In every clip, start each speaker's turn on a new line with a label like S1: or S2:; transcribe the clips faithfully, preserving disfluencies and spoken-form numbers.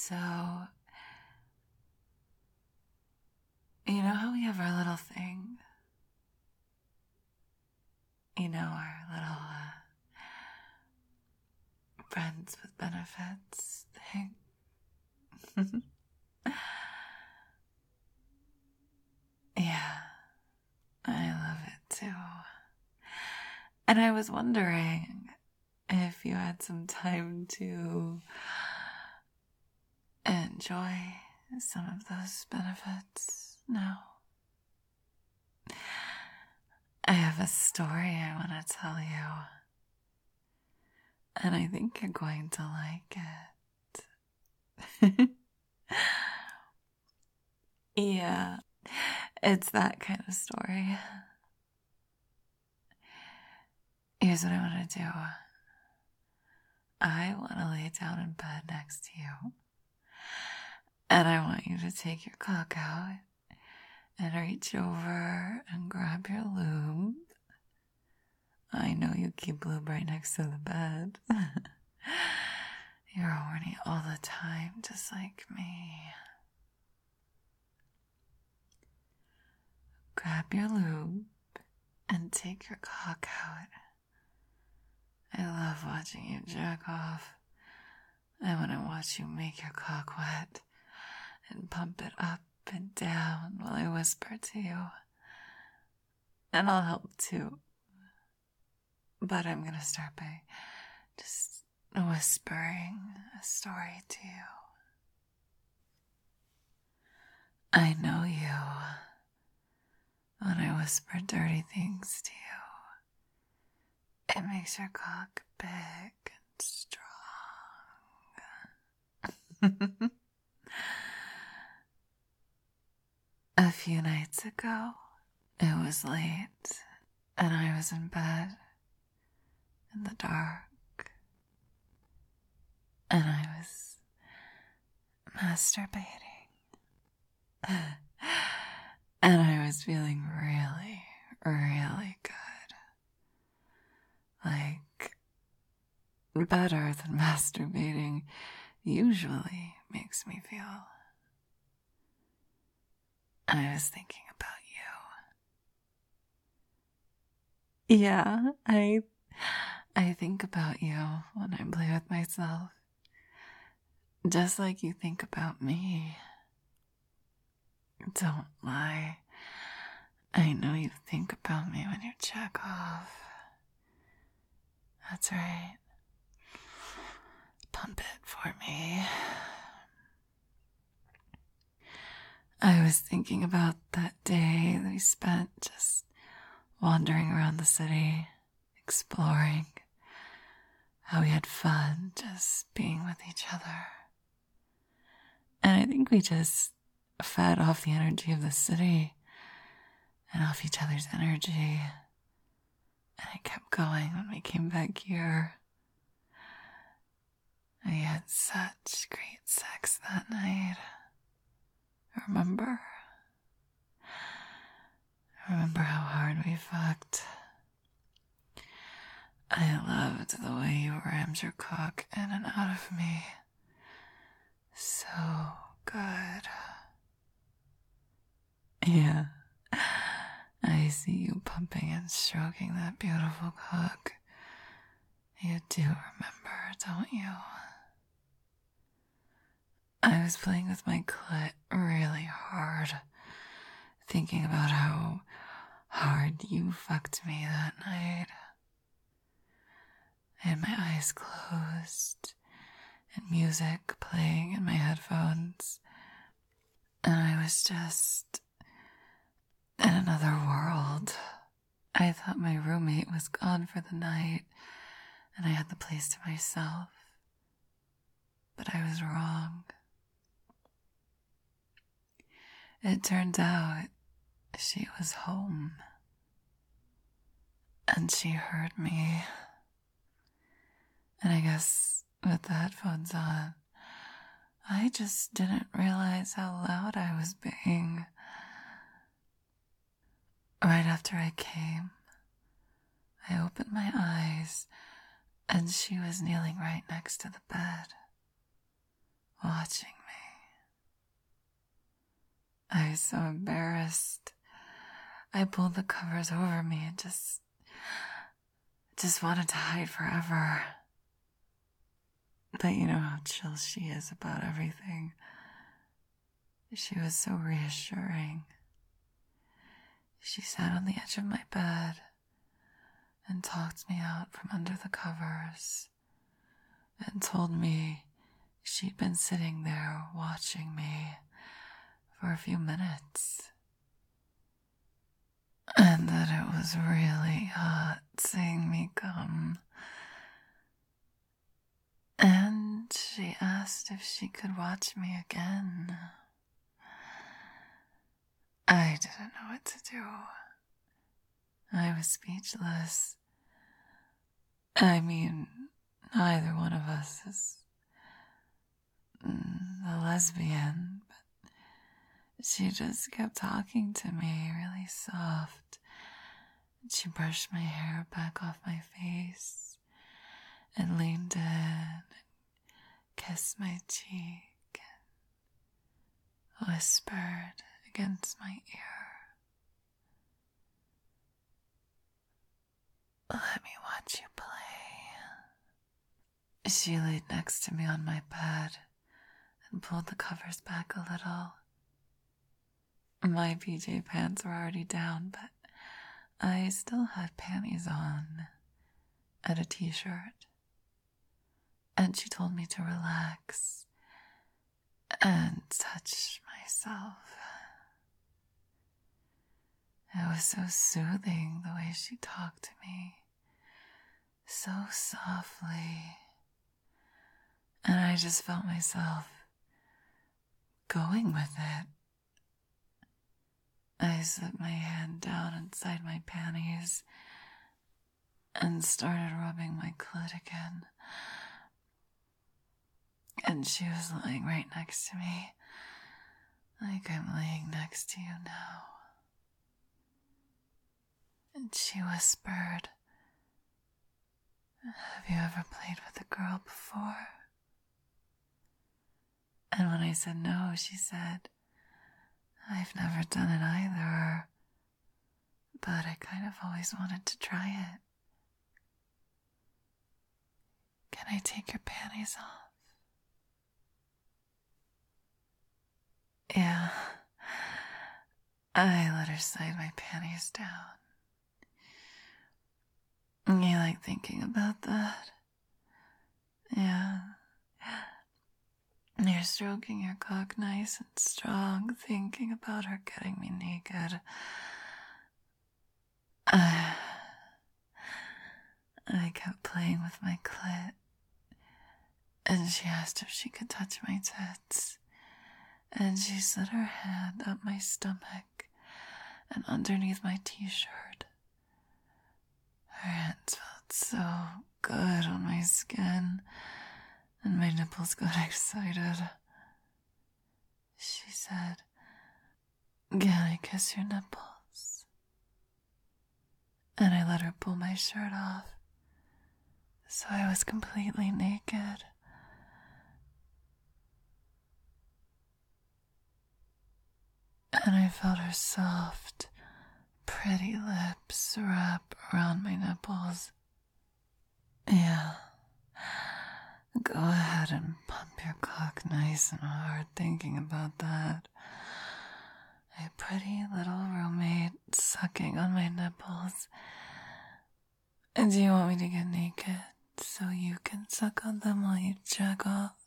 S1: So, you know how we have our little thing? You know, our little uh, friends with benefits thing? Yeah, I love it too. And I was wondering if you had some time to enjoy some of those benefits now. I have a story I want to tell you, and I think you're going to like it. Yeah, it's that kind of story. Here's what I want to do. I want to lay down in bed next to you, and I want you to take your cock out and reach over and grab your lube. I know you keep lube right next to the bed. You're horny all the time, just like me. Grab your lube and take your cock out. I love watching you jerk off. I want to watch you make your cock wet and pump it up and down while I whisper to you. And I'll help too. But I'm gonna start by just whispering a story to you. I know you when I whisper dirty things to you. It makes your cock big and strong. A few nights ago, it was late, and I was in bed in the dark, and I was masturbating. And I was feeling really, really good. Like, better than masturbating usually makes me feel. I was thinking about you. Yeah, I I think about you when I play with myself. Just like you think about me. Don't lie. I know you think about me when you check off. That's right. Pump it for me. I was thinking about that day that we spent just wandering around the city, exploring, how we had fun just being with each other. And I think we just fed off the energy of the city and off each other's energy. And it kept going when we came back here. We had such great sex that night. Remember? Remember how hard we fucked? I loved the way you rammed your cock in and out of me. So good. Yeah. I see you pumping and stroking that beautiful cock. You do remember, don't you? I was playing with my clit really hard, thinking about how hard you fucked me that night. I had my eyes closed and music playing in my headphones, and I was just in another world. I thought my roommate was gone for the night and I had the place to myself, but I was wrong. It turned out she was home, and she heard me. And I guess with the headphones on, I just didn't realize how loud I was being. Right after I came, I opened my eyes, and she was kneeling right next to the bed, watching me. I was so embarrassed. I pulled the covers over me and just, just wanted to hide forever. But you know how chill she is about everything. She was so reassuring. She sat on the edge of my bed and talked me out from under the covers and told me she'd been sitting there watching me for a few minutes and that it was really hot seeing me come. And she asked if she could watch me again. I didn't know what to do. I was speechless. I mean, neither one of us is a lesbian, but she just kept talking to me really soft. She brushed my hair back off my face and leaned in and kissed my cheek and whispered against my ear, "Let me watch you play." She laid next to me on my bed and pulled the covers back a little. My P J pants were already down, but I still had panties on and a t-shirt. And she told me to relax and touch myself. It was so soothing the way she talked to me, so softly. And I just felt myself going with it. I slipped my hand down inside my panties and started rubbing my clit again. And she was lying right next to me, like I'm laying next to you now. And she whispered, "Have you ever played with a girl before?" And when I said no, she said, "I've never done it either, but I kind of always wanted to try it. Can I take your panties off?" Yeah, I let her slide my panties down. You like thinking about that? Yeah. You're stroking your cock nice and strong, thinking about her getting me naked. Uh, I kept playing with my clit, and she asked if she could touch my tits. And she slid her hand up my stomach and underneath my t-shirt. Her hands felt so good on my skin, and my nipples got excited. She said, "Can I kiss your nipples?" And I let her pull my shirt off, so I was completely naked. And I felt her soft, pretty lips wrap around my nipples. Yeah, go ahead and pump your cock nice and hard thinking about that. A pretty little roommate sucking on my nipples. And do you want me to get naked so you can suck on them while you jack off?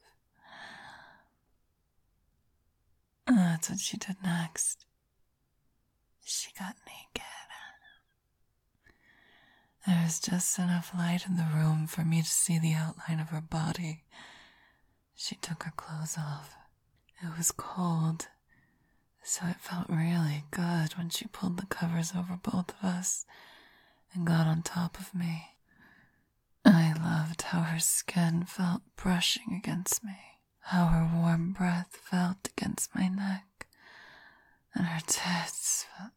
S1: That's what she did next. She got naked. There was just enough light in the room for me to see the outline of her body. She took her clothes off. It was cold, so it felt really good when she pulled the covers over both of us and got on top of me. I loved how her skin felt brushing against me, how her warm breath felt against my neck, and her tits felt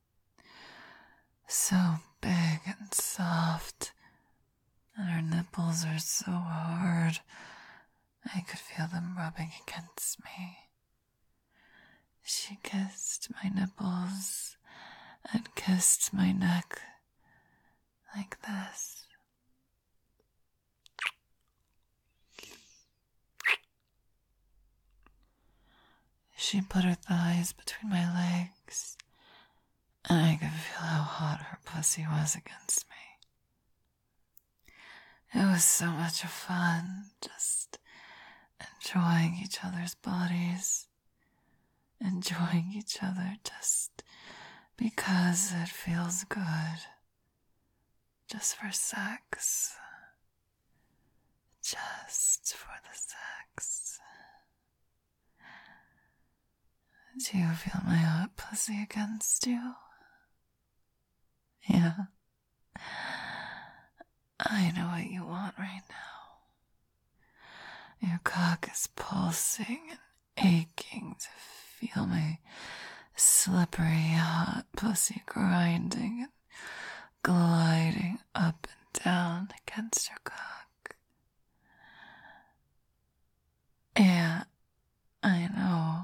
S1: so big and soft, and her nipples are so hard, I could feel them rubbing against me. She kissed my nipples and kissed my neck like this. She put her thighs between my legs, and I could feel how hot her pussy was against me. It was so much fun, just enjoying each other's bodies, enjoying each other just because it feels good, just for sex, just for the sex. Do you feel my hot pussy against you? Yeah. I know what you want right now. Your cock is pulsing and aching to feel my slippery hot pussy grinding and gliding up and down against your cock. Yeah, I know.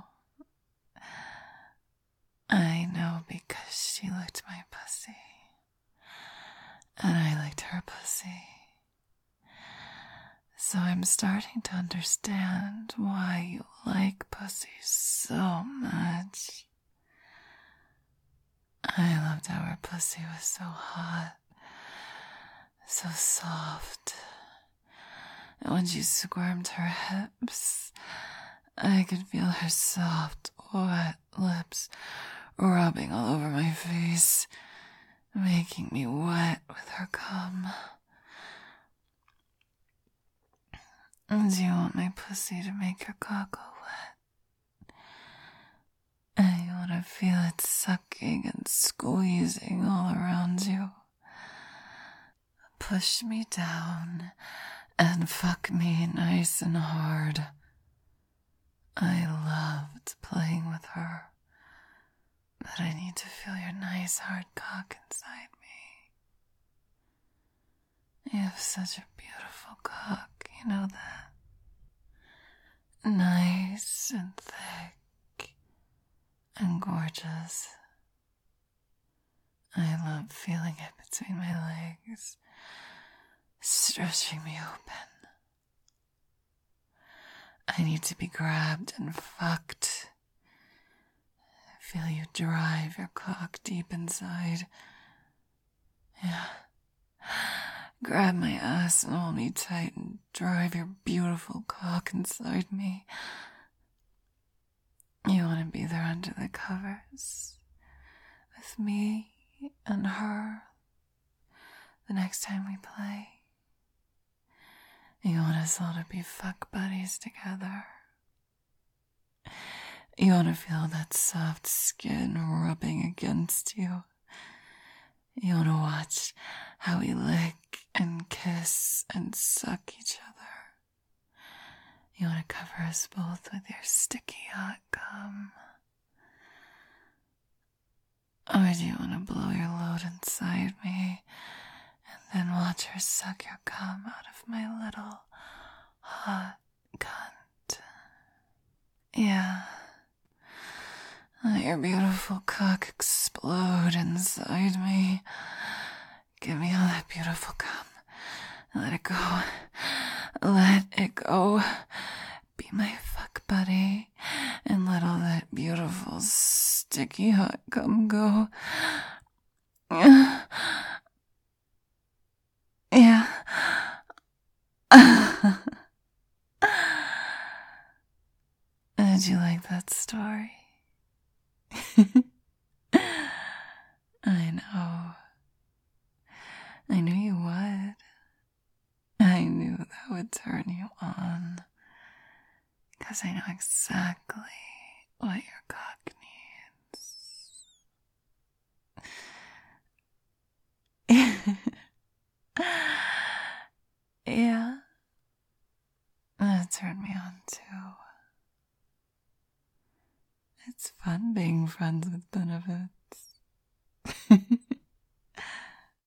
S1: I know because she licked my pussy. And I liked her pussy. So I'm starting to understand why you like pussy so much. I loved how her pussy was so hot, so soft. And when she squirmed her hips, I could feel her soft, wet lips rubbing all over my face, making me wet with her cum. And do you want my pussy to make your cock all wet? And you want to feel it sucking and squeezing all around you? Push me down and fuck me nice and hard. I loved playing with her, but I need to feel your nice hard cock inside me. You have such a beautiful cock, you know that? Nice and thick and gorgeous. I love feeling it between my legs, stretching me open. I need to be grabbed and fucked. Feel you drive your cock deep inside. Yeah. Grab my ass and hold me tight and drive your beautiful cock inside me. You want to be there under the covers with me and her the next time we play. You want us all to be fuck buddies together. You want to feel that soft skin rubbing against you. You want to watch how we lick and kiss and suck each other. You want to cover us both with your sticky hot cum. Or do you want to blow your load inside me and then watch her suck your cum out of my little hot cunt? Yeah. Let your beautiful cock explode inside me. Give me all that beautiful cum. Let it go. Let it go. Be my fuck buddy. And let all that beautiful sticky hot cum go. Yeah. Yeah. Did you like that story? I know. I knew you would. I knew that would turn you on. Because I know exactly what your cock needs. Yeah. That turned me on too. It's fun being friends with benefits.